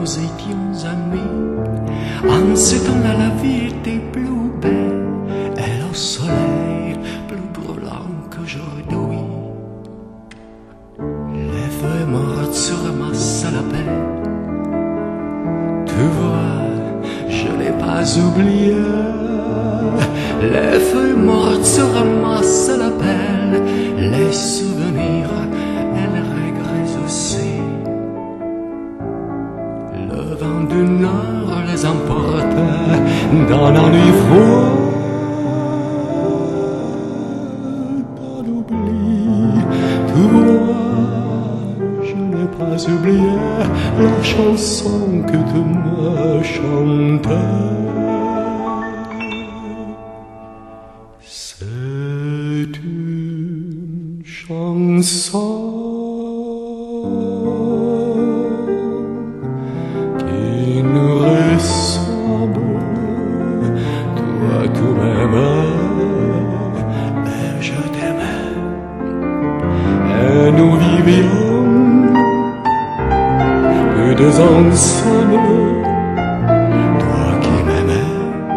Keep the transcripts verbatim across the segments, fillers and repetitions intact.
nous étions amis. En ce temps-là, la vie était plus belle, et le soleil plus brûlant qu'aujourd'hui. Les feuilles mortes se ramassent à la peine. Tu vois, je n'ai pas oublié. Les feuilles mortes se ramassent à la pelle, les souvenirs et les regrets aussi. Le vent du nord les emporte dans la nuit froide, dans l'oubli. Tu vois, je n'ai pas oublié la chanson que tu me chantais. C'est une chanson qui nous ressemble. Toi, tu m'aimais et je t'aimais, et nous vivions tous deux ensemble. Toi qui m'aimais,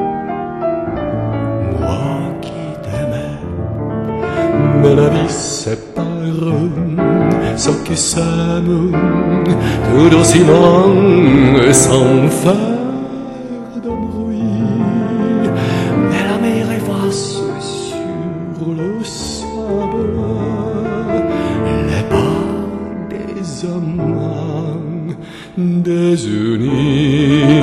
moi qui t'aimais. Mais la vie sépare ceux qui s'aiment tout doucement sans faire de bruit. Mais la mer efface sur le sable les pas des amants désunis.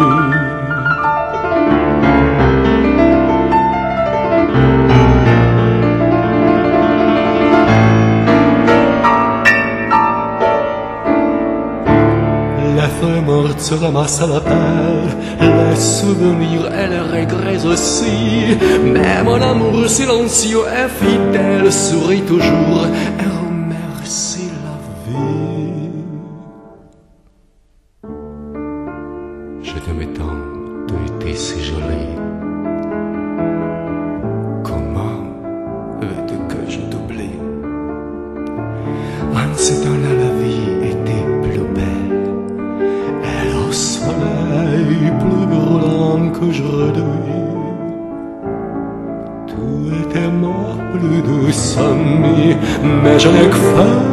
Les feuilles mortes se ramassent à la pelle, les souvenirs et les regrets aussi. Mais mon amour silencieux et fidèle sourit toujours et remercie la vie. Je t'aimais tant, tu étais si jolie. Comment veux-tu que je t'oublie? En ce temps-là, la vie était plus belle, et le soleil plus brûlant qu'aujourd'hui. Tu étais ma plus douce amie, mais je n'ai que faire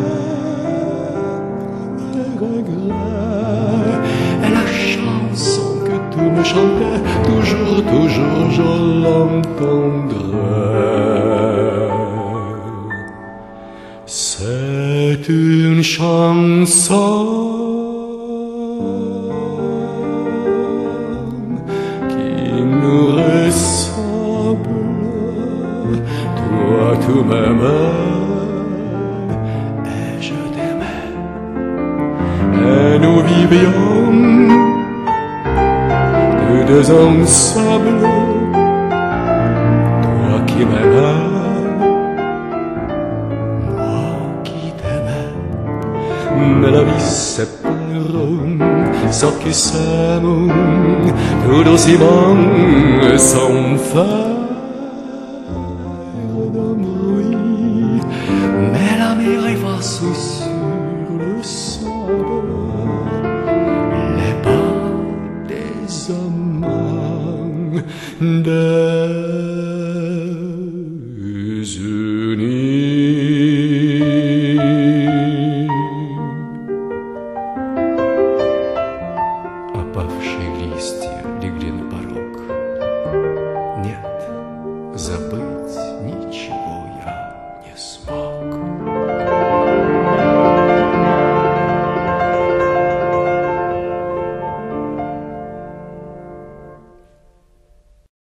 des regrets. Et la chanson que tu me chantais, toujours, toujours je l'entendrai. C'est une chanson qui nous ressemble. Toi, tu m'aimais et je t'aimais, et nous vivions tous deux ensemble. Toi qui m'aimais, mais la vie sépare ceux qui s'aiment tout doucement sans faire de bruit. Mais la mer efface sur le sable les pas des amants désunis. Опавшие листья легли на порог. Нет, забыть ничего я не смог.